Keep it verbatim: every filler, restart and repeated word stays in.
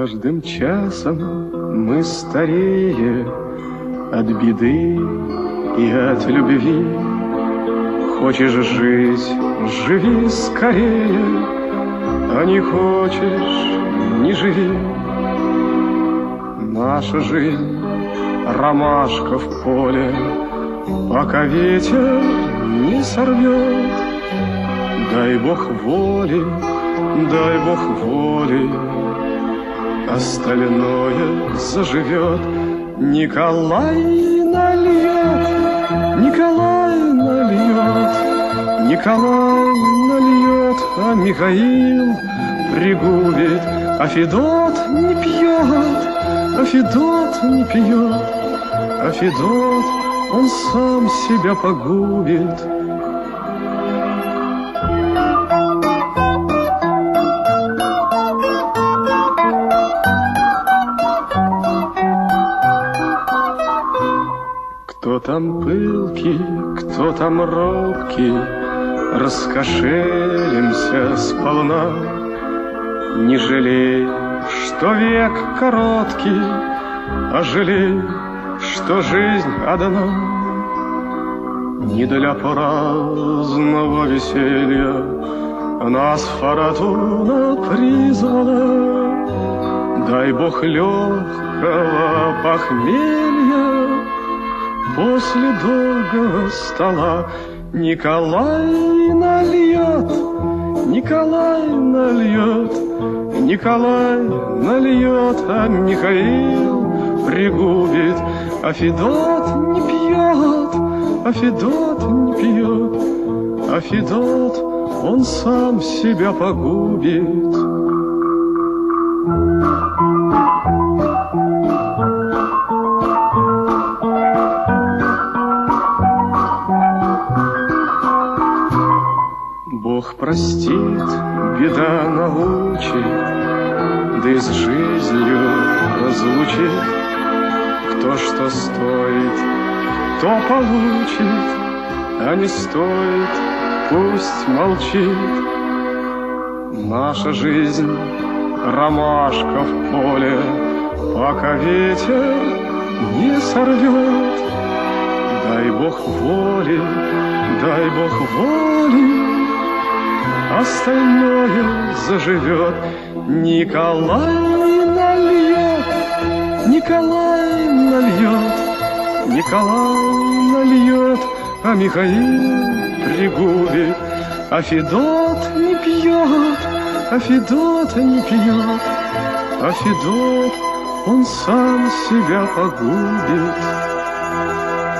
каждым часом мы старее от беды и от любви. Хочешь жить, живи скорее, а не хочешь, не живи. Наша жизнь — ромашка в поле, пока ветер не сорвет. Дай Бог воли, дай Бог воли, остальное заживет. Николай нальет, Николай нальет, Николай нальет, а Михаил пригубит, а Федот не пьет, а Федот не пьет, а Федот он сам себя погубит. Кто там пылкий, кто там робкий, раскошелимся сполна. Не жалей, что век короткий, а жалей, что жизнь одна. Не для праздного веселья нас фортуна призвала. Дай Бог легкого похмелья после долгого стола. Николай нальет, Николай нальет, Николай нальет, а Михаил пригубит, а Федот не пьет, а Федот не пьет, а Федот он сам себя погубит. Бог простит, беда научит, да и с жизнью разлучит. Кто что стоит, то получит, а не стоит, пусть молчит. Наша жизнь — ромашка в поле, пока ветер не сорвет. Дай Бог воли, дай Бог воли, остальное заживет. Николай нальет, Николай нальет, Николай нальет, а Михаил пригубит, а Федот не пьет, а Федот не пьет, а Федот он сам себя погубит.